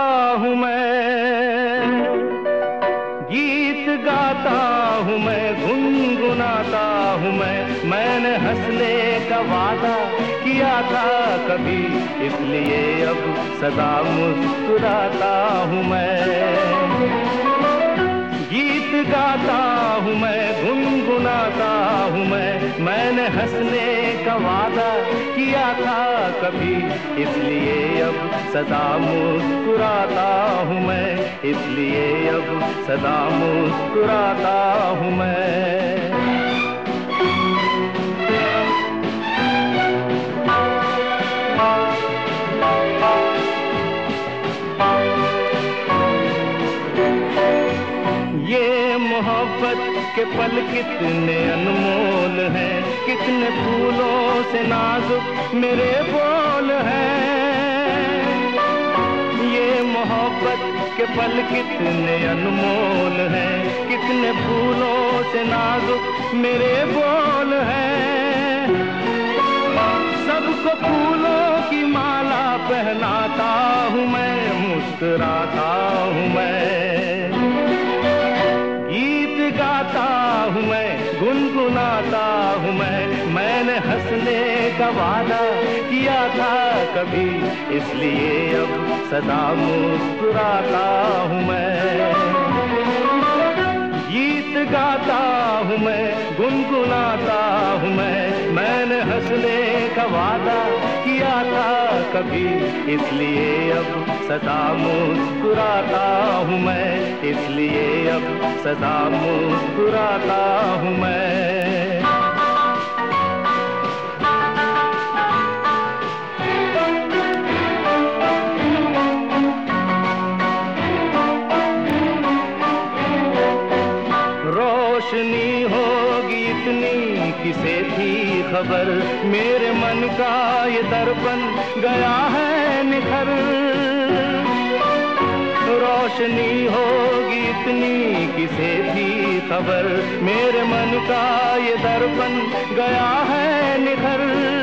हूँ मैं, गीत गाता हूँ मैं, गुनगुनाता हूँ मैंने हंसने का वादा किया था कभी, इसलिए अब सदा मुस्कुराता हूँ मैं। गीत गाता हूँ मैं, गुनगुनाता हूँ मैंने हंसने का वादा किया था कभी, इसलिए अब सदा मुस्कुराता हूँ मैं, इसलिए अब सदा मुस्कुराता हूँ मैं। ये मोहब्बत के पल कितने अनमोल हैं, कितने फूलों से नाजुक मेरे बोल हैं। ये मोहब्बत के पल कितने अनमोल हैं, कितने फूलों से नाजुक मेरे बोल हैं। सबको फूलों की माला पहनाता हूँ मैं, मुस्कुराता हूँ मैं। गाता हूँ मैं, गुनगुनाता हूँ मैंने हंसने का वादा किया था कभी, इसलिए अब सदा मुस्कुराता हूँ मैं। गीत गाता हूँ मैं, गुनगुनाता हूँ मैंने हंसने का वादा किया था कभी, इसलिए अब सदा मुस्कुराता हूँ मैं, इसलिए अब सदा मुस्कुराता हूँ मैं। रोशनी होगी इतनी किसे थी खबर, मेरे मन का ये दर्पण गया है निखर। रोशनी होगी इतनी किसे थी खबर, मेरे मन का ये दर्पण गया है निखर।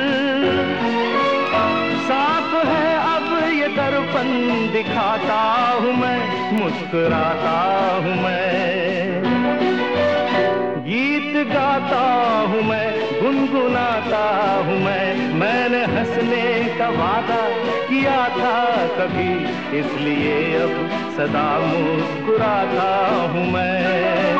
साफ है अब ये दर्पण दिखाता हूँ मैं, मुस्कुराता हूँ मैं। गीत गाता हूँ मैं, गुनगुनाता हूँ मैंने हंसने का वादा किया था कभी, इसलिए अब सदा मुस्कुराता हूँ मैं।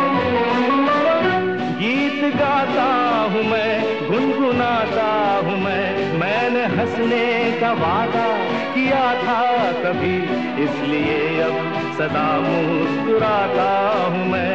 गीत गाता हूँ मैं, गुनगुनाता हूँ मैंने हंसने का वादा किया था कभी, इसलिए अब सदा मुस्कुराता हूँ मैं।